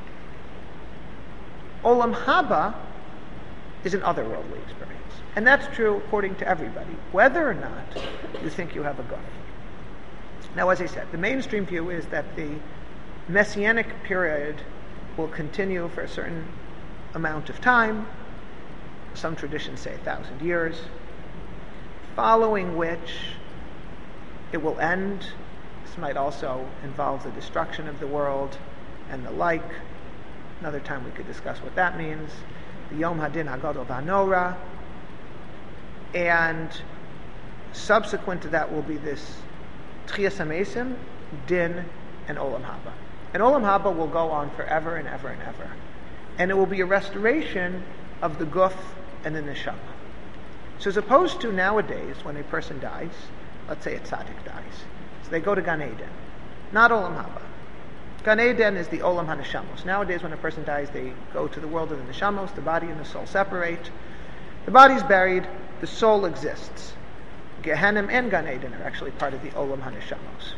S1: Olam Haba is an otherworldly experience. And that's true according to everybody, whether or not you think you have a guf. Now, as I said, the mainstream view is that the Messianic period will continue for a certain amount of time. Some traditions say a thousand years, following which it will end. This might also involve the destruction of the world and the like. Another time we could discuss what that means. The Yom Hadin Hagadol V'Hanora. And subsequent to that will be this Tchias HaMesim, Din, and Olam Haba. And Olam Haba will go on forever and ever and ever. And it will be a restoration of the guf and the neshama. So as opposed to nowadays, when a person dies, let's say a tzaddik dies, so they go to Gan Eden, not Olam Haba. Gan Eden is the Olam HaNeshamos. Nowadays, when a person dies, they go to the world of the neshamos, the body and the soul separate. The body's buried, the soul exists. Gehenim and Gan Eden are actually part of the Olam HaNeshamos.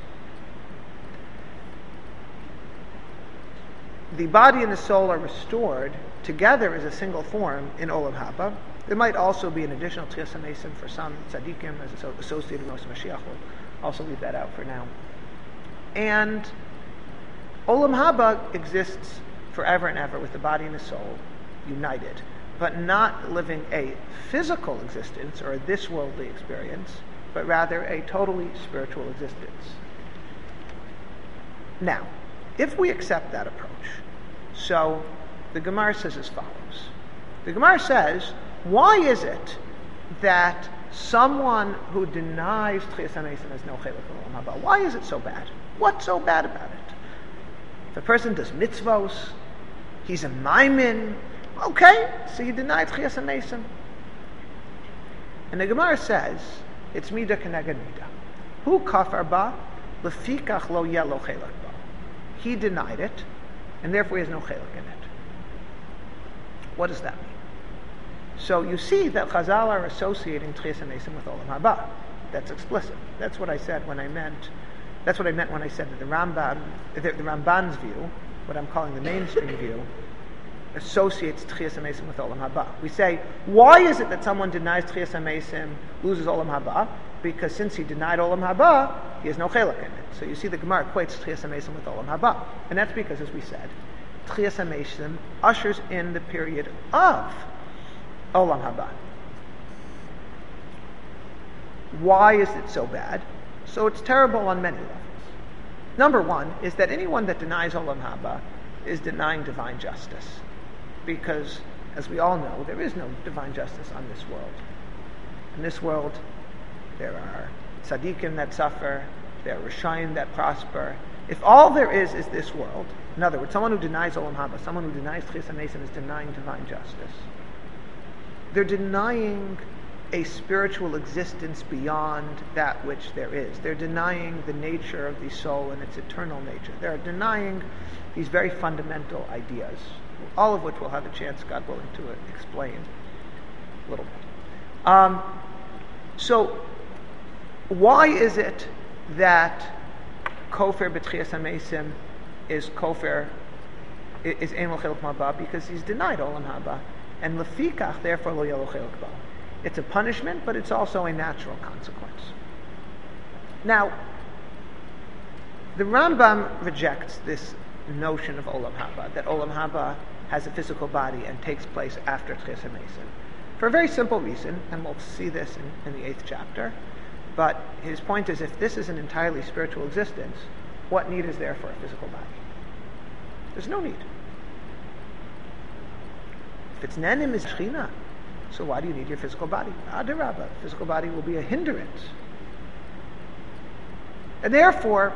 S1: The body and the soul are restored together as a single form in Olam Haba. There might also be an additional Tchias HaMesim for some tzaddikim as associated with Mashiach. We'll also leave that out for now. And Olam Haba exists forever and ever with the body and the soul united, but not living a physical existence or a this-worldly experience, but rather a totally spiritual existence. Now, If we accept that approach, so the Gemara says as follows. The Gemara says, why is it that someone who denies Tchias HaMesim has no Chelek in Olam Haba? Why is it so bad? What's so bad about it? If a person does mitzvos, he's a maimin, okay, so he denied Tchias HaMesim. And the Gemara says, it's midah keneged midah. Hu kafar ba, lefikach lo yeh lo chelek ba. He denied it, and therefore he has no chelek in it. What does that mean? So you see that Chazal are associating Tchias HaMesim with Olam Haba. That's explicit. That's what I said when I meant. That's what I meant when I said that the Rambam, the, the Ramban's view, what I'm calling the mainstream view, associates Tchias HaMesim with Olam Haba. We say, why is it that someone denies Tchias HaMesim, loses Olam Haba? Because since he denied Olam Haba, he has no chelek in it. So you see the Gemara equates Tchias HaMesim with Olam Haba. And that's because, as we said, Tchias HaMesim ushers in the period of Olam Haba. Why is it so bad? So it's terrible on many levels. Number one is that anyone that denies Olam Haba is denying divine justice. Because, as we all know, there is no divine justice on this world. In this world, there are tzaddikim that suffer, there are rishayim that prosper. If all there is is this world, in other words, someone who denies Olam Haba, someone who denies Tchias HaMesim is denying divine justice. They're denying a spiritual existence beyond that which there is. They're denying the nature of the soul and its eternal nature. They're denying these very fundamental ideas, all of which we'll have a chance, God willing, to explain a little bit. Um, so, why is it that Kofer b'Tchias HaMesim is Kofer, is Ein Lo Chelek Haba? Because he's denied Olam Haba. And lefikach, therefore, lo yeh lo chelek ba. It's a punishment, but it's also a natural consequence. Now, the Rambam rejects this notion of Olam Haba, that Olam Haba has a physical body and takes place after Tchias HaMesim, for a very simple reason, and we'll see this in, in the eighth chapter. But his point is, if this is an entirely spiritual existence, what need is there for a physical body? There's no need. If it's nenim is shechina, so why do you need your physical body? Adarabba, physical body will be a hindrance. And therefore,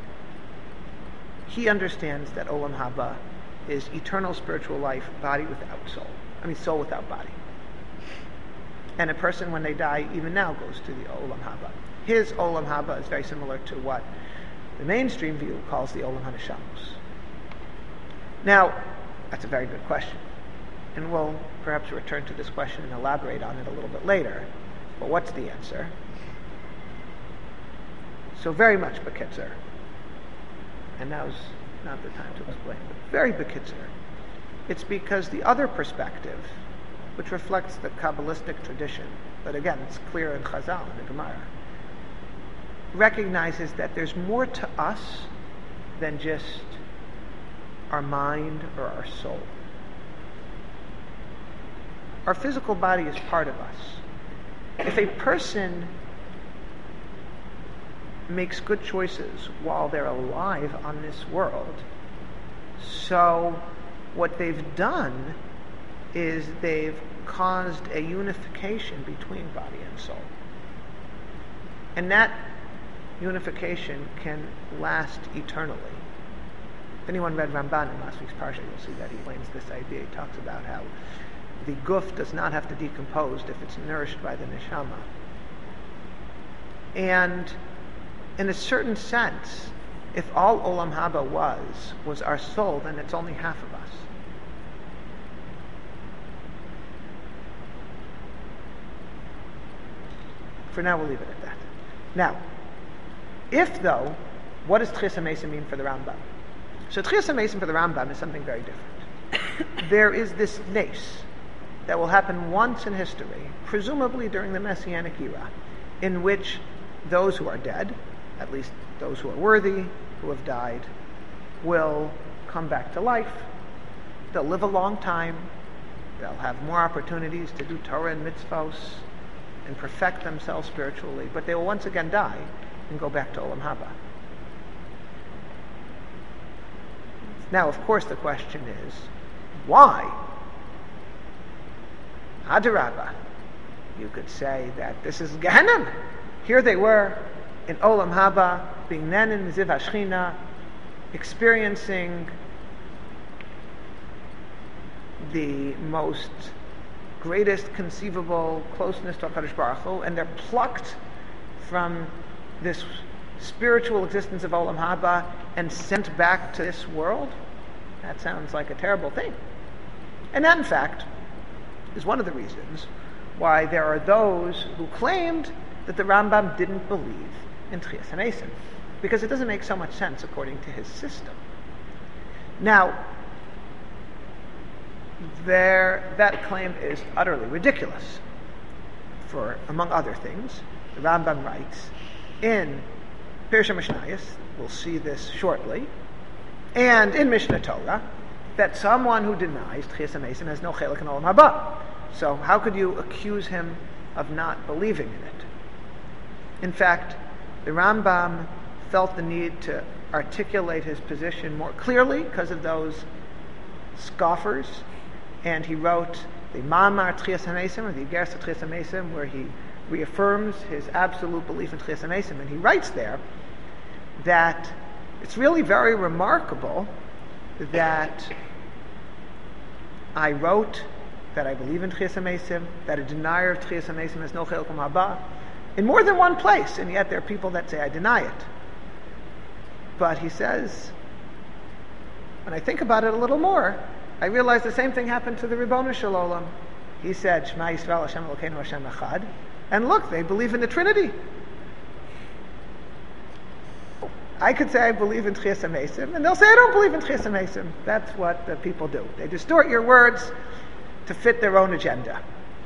S1: he understands that Olam Haba is eternal spiritual life, body without soul. I mean, soul without body. And a person, when they die, even now goes to the Olam Haba. His Olam Haba is very similar to what the mainstream view calls the Olam HaNeshamos. Now, that's a very good question. And we'll perhaps return to this question and elaborate on it a little bit later. But what's the answer? So very much bekitzer. And now's not the time to explain, but very bekitzer. It's because the other perspective, which reflects the Kabbalistic tradition, but again, it's clear in Chazal, in the Gemara, recognizes that there's more to us than just our mind or our soul. Our physical body is part of us. If a person makes good choices while they're alive on this world, so what they've done is they've caused a unification between body and soul. And that unification can last eternally. If anyone read Ramban in last week's parsha, you'll see that he explains this idea. He talks about how the guf does not have to decompose if it's nourished by the neshama. And in a certain sense, if all Olam Haba was, was our soul, then it's only half of us. For now, we'll leave it at that. Now, if though, what does Tchias HaMesim mean for the Rambam? So Tchias HaMesim for the Rambam is something very different. There is this nace that will happen once in history, presumably during the Messianic era, in which those who are dead, at least those who are worthy, who have died, will come back to life. They'll live a long time. They'll have more opportunities to do Torah and mitzvos and perfect themselves spiritually, but they will once again die and go back to Olam Haba. Now, of course, the question is, why? Adarabba. You could say that this is Gehenna. Here they were in Olam Haba, being Nenin Ziv Hashchina, experiencing the most greatest conceivable closeness to HaKadosh Baruch Hu, and they're plucked from this spiritual existence of Olam Haba and sent back to this world. That sounds like a terrible thing. And that, in fact, is one of the reasons why there are those who claimed that the Rambam didn't believe in Tchias HaMesim, because it doesn't make so much sense according to his system. Now, there, that claim is utterly ridiculous. For, among other things, the Rambam writes in Pirush HaMishnayos, we'll see this shortly, and in Mishnah Torah, that someone who denies Tchias HaMesim has no chelik in Olam Haba. So how could you accuse him of not believing in it? In fact, the Rambam felt the need to articulate his position more clearly because of those scoffers, and he wrote the Ma'amar Tchias HaMesim, or the Igeres Tchias HaMesim, where he reaffirms his absolute belief in Tchias HaMesim, and he writes there that it's really very remarkable that I wrote that I believe in Tchias HaMesim, that a denier of Tchias HaMesim has no chelik haba, in more than one place, and yet there are people that say I deny it. But he says, when I think about it a little more, I realize the same thing happened to the Ribono Shel Olam. He said, Shema Yisrael Hashem Elokeinu Hashem Echad, and look, they believe in the Trinity. I could say I believe in Tchias HaMesim, and they'll say I don't believe in Tchias HaMesim. That's what the people do. They distort your words to fit their own agenda.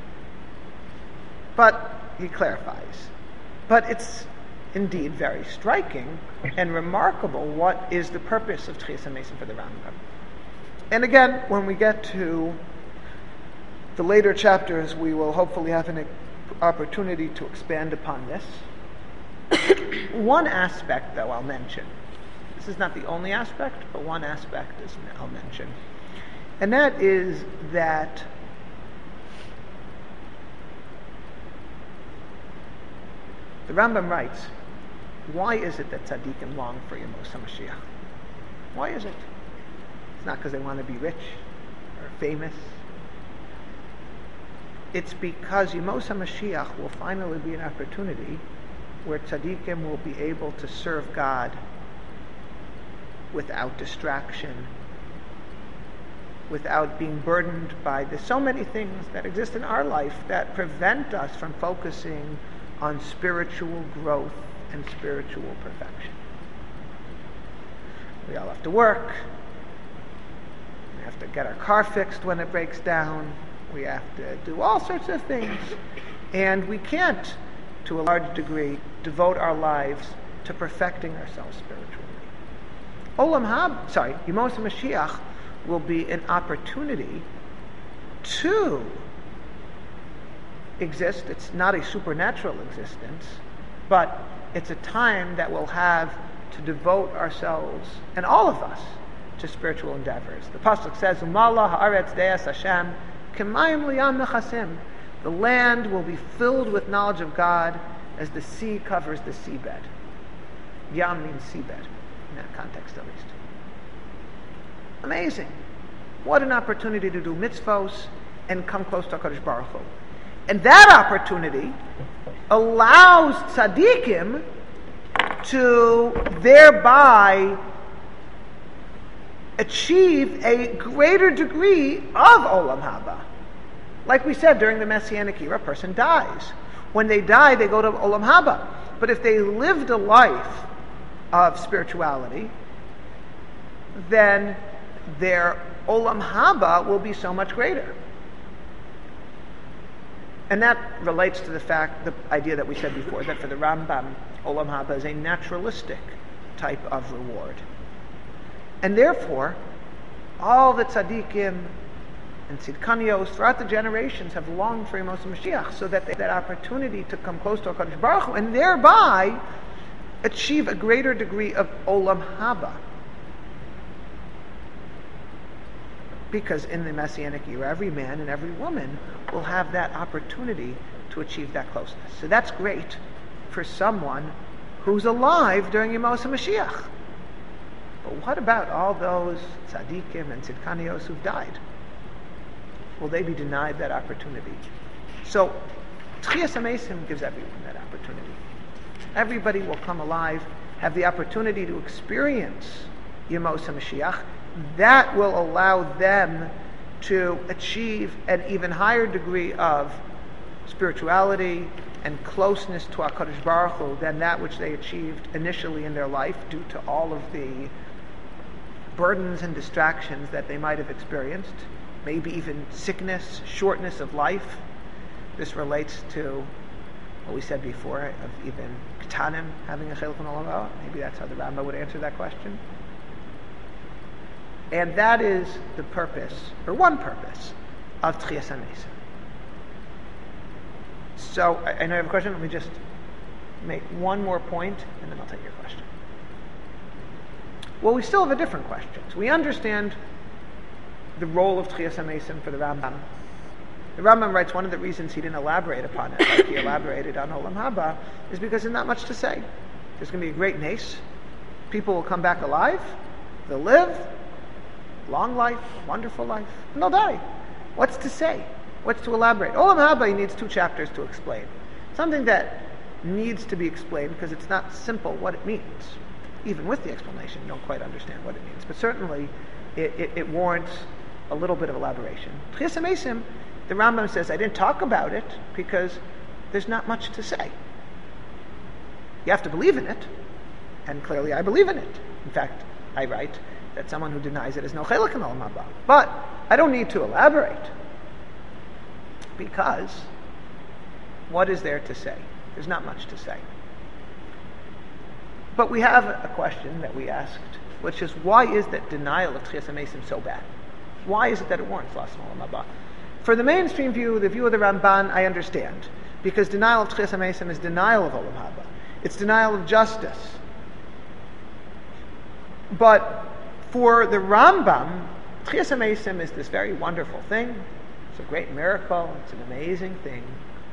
S1: But he clarifies. But it's indeed very striking and remarkable what is the purpose of Tchias HaMesim for the Rambam. And again, when we get to the later chapters, we will hopefully have an opportunity to expand upon this. One aspect, though, I'll mention. This is not the only aspect, but one aspect is I'll mention. And that is that the Rambam writes, why is it that tzaddikim long for Yemos HaMashiach? Why is it? It's not because they want to be rich or famous. It's because Yemos HaMashiach will finally be an opportunity where tzaddikim will be able to serve God without distraction, without being burdened by the so many things that exist in our life that prevent us from focusing on spiritual growth and spiritual perfection. We all have to work. We have to get our car fixed when it breaks down. We have to do all sorts of things. And we can't, to a large degree, devote our lives to perfecting ourselves spiritually. Olam Hab, sorry, Yemos HaMashiach will be an opportunity to exist. It's not a supernatural existence, but it's a time that we'll have to devote ourselves, and all of us, to spiritual endeavors. The pasuk says, "Umala haaretz deas Hashem k'mayim liyam mechasim." The land will be filled with knowledge of God as the sea covers the seabed. Yam means seabed, in that context at least. Amazing. What an opportunity to do mitzvos and come close to HaKadosh Baruch Hu. And that opportunity allows tzaddikim to thereby achieve a greater degree of Olam Haba. Like we said, during the Messianic era, a person dies. When they die, they go to Olam Haba. But if they lived a life of spirituality, then their Olam Haba will be so much greater. And that relates to the fact, the idea that we said before, that for the Rambam, Olam Haba is a naturalistic type of reward. And therefore, all the tzaddikim and tzidkanios throughout the generations have longed for Yemos HaMashiach so that they have that opportunity to come close to HaKadosh Baruch Hu and thereby achieve a greater degree of Olam Haba. Because in the Messianic era, every man and every woman will have that opportunity to achieve that closeness. So that's great for someone who's alive during Yemos HaMashiach. But what about all those tzaddikim and tzidkanios who've died? Will they be denied that opportunity? So Tchias HaMesim gives everyone that opportunity. Everybody will come alive, have the opportunity to experience Yemos HaMashiach. That will allow them to achieve an even higher degree of spirituality and closeness to HaKadosh Baruch Hu than that which they achieved initially in their life due to all of the burdens and distractions that they might have experienced, maybe even sickness, shortness of life. This relates to what we said before of even Ketanim having a Chiluk in Olam Haba. Maybe that's how the Rambam would answer that question. And that is the purpose, or one purpose, of Tchias HaMesim. So, I, I know you have a question. Let me just make one more point, and then I'll take your question. Well, we still have a different question. So we understand the role of Tchias HaMesim for the Rambam. The Rambam writes one of the reasons he didn't elaborate upon it, like he elaborated on Olam Haba, is because there's not much to say. There's going to be a great nace. People will come back alive. They'll live. Long life, wonderful life, and they'll die. What's to say? What's to elaborate? Olam Haba, he needs two chapters to explain. Something that needs to be explained because it's not simple what it means. Even with the explanation, you don't quite understand what it means. But certainly, it, it, it warrants a little bit of elaboration. Tchias HaMesim, the Rambam says, I didn't talk about it because there's not much to say. You have to believe in it, and clearly I believe in it. In fact, I write that someone who denies it is no chelik in Olam Haba. But I don't need to elaborate, because what is there to say? There's not much to say. But we have a question that we asked, which is, why is that denial of Tchias HaMesim so bad? Why is it that it warrants loss in Olam Haba? For the mainstream view, the view of the Ramban, I understand, because denial of Tchias HaMesim is denial of Olam Haba. It's denial of justice. But for the Rambam, Tchias HaMesim is this very wonderful thing. It's a great miracle. It's an amazing thing.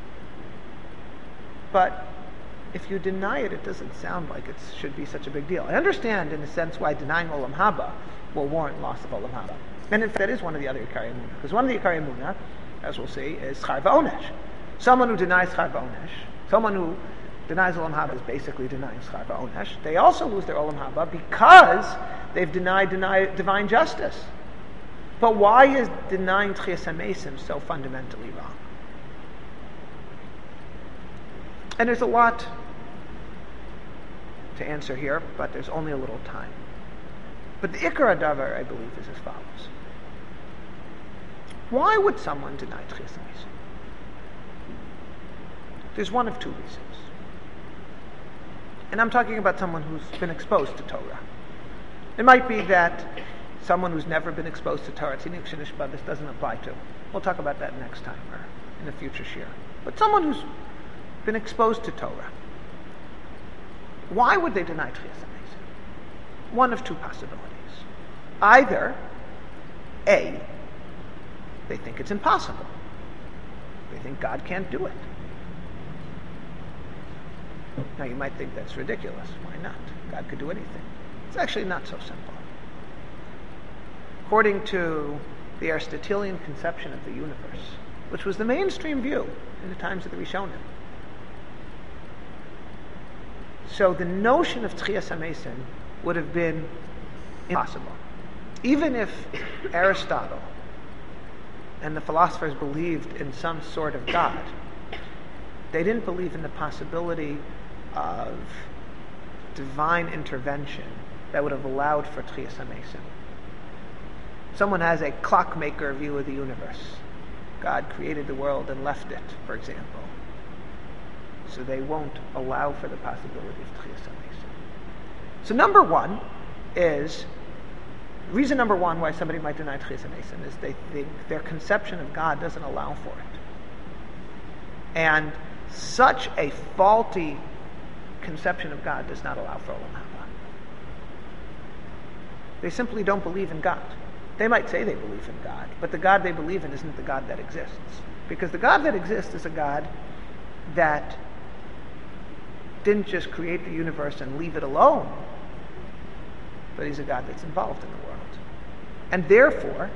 S1: But if you deny it, it doesn't sound like it should be such a big deal. I understand, in a sense, why denying Olam Haba will warrant loss of Olam Haba. And in fact, that is one of the other Ikari Emunah. Because one of the Ikari Emunah, as we'll see, is Char V'Onesh. Someone who denies Char V'Onesh, someone who denies Olam Haba is basically denying Schar V'Onesh. They also lose their Olam Haba because they've denied, denied divine justice. But why is denying Tchias HaMesim so fundamentally wrong? And there's a lot to answer here, but there's only a little time. But the Ikar HaDavar, I believe, is as follows. Why would someone deny Tchias HaMesim? There's one of two reasons. And I'm talking about someone who's been exposed to Torah. It might be that someone who's never been exposed to Torah, Tzinik Shenishba, this doesn't apply to. We'll talk about that next time or in a future shir. But someone who's been exposed to Torah, why would they deny Tchias HaMesim? One of two possibilities. Either, A, they think it's impossible. They think God can't do it. Now you might think that's ridiculous. Why not? God could do anything. It's actually not so simple. According to the Aristotelian conception of the universe, which was the mainstream view in the times of the Rishonim, so the notion of Tchias HaMesim would have been impossible. Even if Aristotle and the philosophers believed in some sort of God, they didn't believe in the possibility of divine intervention that would have allowed for Tchias HaMesim. Someone has a clockmaker view of the universe. God created the world and left it, for example. So they won't allow for the possibility of Tchias HaMesim. So number one is, reason number one why somebody might deny Tchias HaMesim is they think their conception of God doesn't allow for it. And such a faulty conception of God does not allow for Olam Haba. They simply don't believe in God. They might say they believe in God, but the God they believe in isn't the God that exists. Because the God that exists is a God that didn't just create the universe and leave it alone, but he's a God that's involved in the world. And therefore,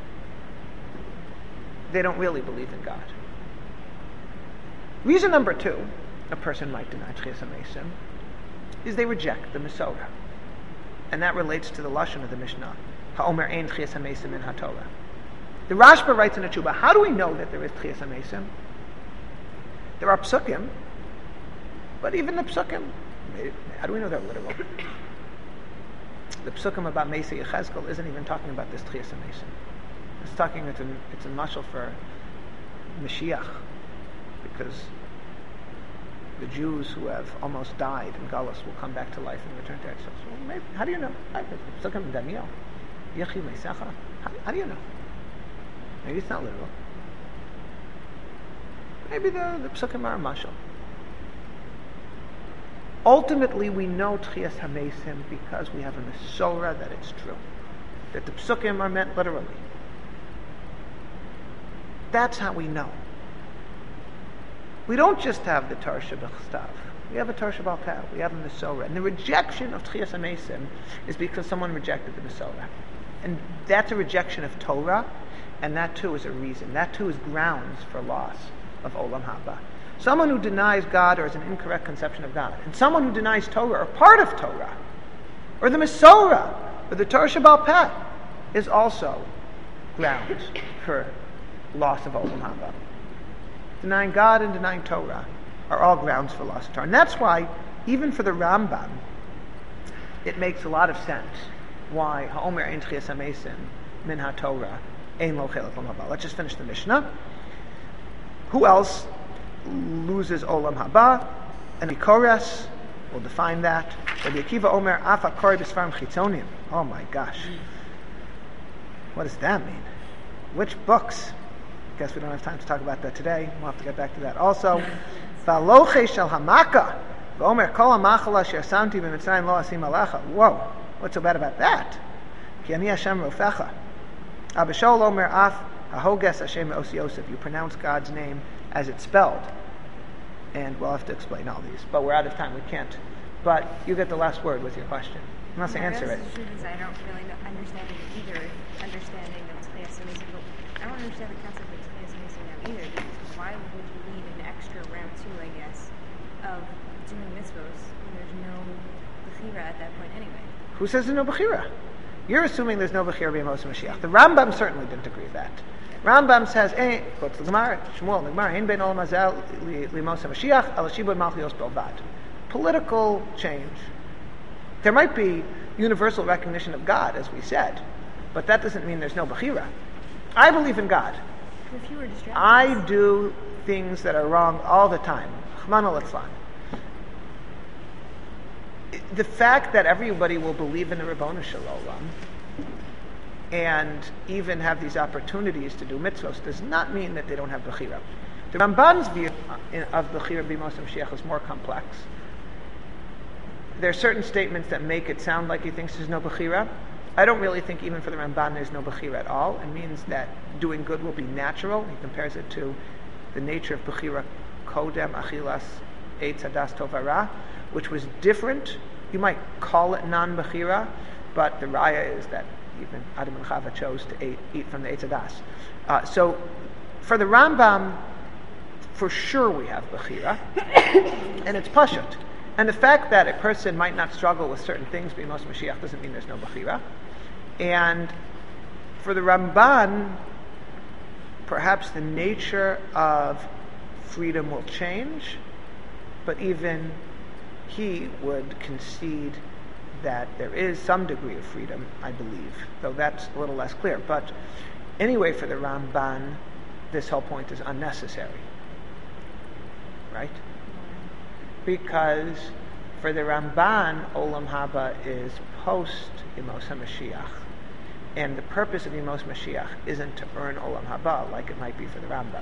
S1: they don't really believe in God. Reason number two, a person might deny Tchias HaMesim, is they reject the Masorah. And that relates to the Lashon of the Mishnah. Ha'omer ein Tchias HaMesim in HaTorah. The Rashba writes in a Tshuva, how do we know that there is Tchias HaMesim? There are psukim, but even the psukim, how do we know they're literal? The psukim about Meisei Yechezkel isn't even talking about this Tchias HaMesim. It's talking, it's a, it's a mashal for Mashiach, because the Jews who have almost died in Galus will come back to life and return to exile. So maybe, how do you know? Psukim in Daniel. Yechi Meisecha. How do you know? Maybe it's not literal. Maybe the, the psukim are a mashal. Ultimately, we know Tchias HaMesim because we have a Masorah that it's true. That the psukim are meant literally. That's how we know. We don't just have the Torah Shebechstav. We have a Torah Shebal Peh. We have a Masorah. And the rejection of Tchias HaMesim is because someone rejected the Masorah. And that's a rejection of Torah, and that too is a reason. That too is grounds for loss of Olam Haba. Someone who denies God or has an incorrect conception of God, and someone who denies Torah or part of Torah, or the Masorah, or the Torah Shebal Peh, is also grounds for loss of Olam Haba. Denying God and denying Torah are all grounds for loss of Torah. And that's why, even for the Rambam, it makes a lot of sense why Ha'omer ein Tchias HaMesim min HaTorah ein lo chelik Olam Haba. Let's just finish the Mishnah. Who else loses Olam Haba? And Bikores, we'll define that. Rabbi Akiva Omer af hakori b'sfarim chitzonim. Oh my gosh. What does that mean? Which books? Guess we don't have time to talk about that today. We'll have to get back to that also. V'aloche shel hamaka v'omer kol hamachala she'asamti b'mitzrayim lo asim alecha. Whoa, what's so bad about that? Ki ani Hashem rofecha. Abba Shaul omer af hahoges Hashem me'os Yosef. You pronounce God's name as it's spelled. And we'll have to explain all these. But we're out of time. We can't. But you get the last word with your question. You must answer it.
S2: The truth is I don't really know, understand either understanding of Tchias HaMesim. I don't understand the concept of Tchias HaMesim now either, because why would you need an extra round two, I guess, of doing mitzvos when there's no Bechira at that point anyway?
S1: Who says there's no Bechira? You're assuming there's no Bechira b'Yemos Mashiach. The Rambam certainly didn't agree with that. Rambam says, eh, quotes the Gemara, Shmuel, the Gemara, Ein bein olam hazeh l'Yemos Mashiach, al shibud malchios belvad. Political change. There might be universal recognition of God, as we said, but that doesn't mean there's no Bechira. I believe in God.
S2: If you were distracted.
S1: I do things that are wrong all the time. Chmana litzlan. The fact that everybody will believe in the Ribono Shel Olam and even have these opportunities to do mitzvos does not mean that they don't have Bechira. The Ramban's view of Bechira b'Yemos Mashiach is more complex. There are certain statements that make it sound like he thinks there's no Bechira. I don't really think even for the Ramban there's no Bechira at all. It means that doing good will be natural. He compares it to the nature of Bechira Kodem Achilas Eitz Hadas Tov Hara, which was different. You might call it non-Bechira, but the raya is that even Adam and Chava chose to eat, eat from the Eitz Hadas. Uh, so for the Rambam, for sure we have Bechira, and it's Pashut. And the fact that a person might not struggle with certain things, b'Yemos Mashiach, doesn't mean there's no Bechira. And for the Ramban, perhaps the nature of freedom will change, but even he would concede that there is some degree of freedom, I believe, though that's a little less clear. But anyway, for the Ramban, this whole point is unnecessary. Right? Because for the Ramban, Olam Haba is post Yemos HaMashiach. And the purpose of Yemos Mashiach isn't to earn Olam Haba like it might be for the Rambam.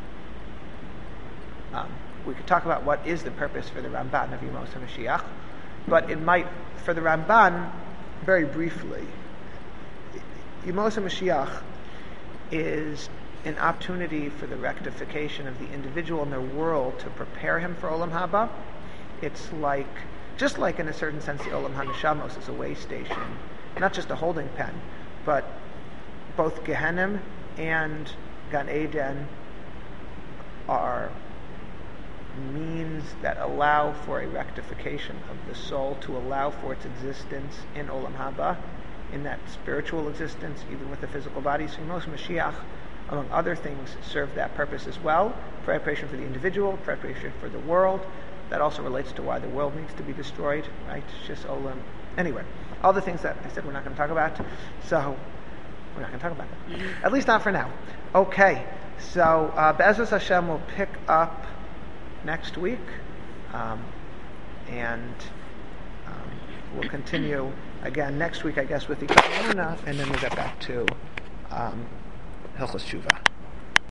S1: Um, we could talk about what is the purpose for the Ramban of Yemos HaMashiach, but it might, for the Ramban, very briefly, Yemos HaMashiach is an opportunity for the rectification of the individual in their world to prepare him for Olam Haba. It's like, just like in a certain sense the Olam HaNeshamos is a way station, not just a holding pen, but both Gehenim and Gan Eden are means that allow for a rectification of the soul, to allow for its existence in Olam Haba, in that spiritual existence, even with the physical body. So Yemos Mashiach, among other things, serve that purpose as well. Preparation for the individual, preparation for the world. That also relates to why the world needs to be destroyed, right? Shis Olam. Anyway, all the things that I said we're not going to talk about, so we're not going to talk about that. At least not for now. Okay, so uh, Be'ezus Hashem will pick up next week, um, and um, we'll continue again next week, I guess, with the Karuna, and then we'll get back to um, Hilchos Tshuva.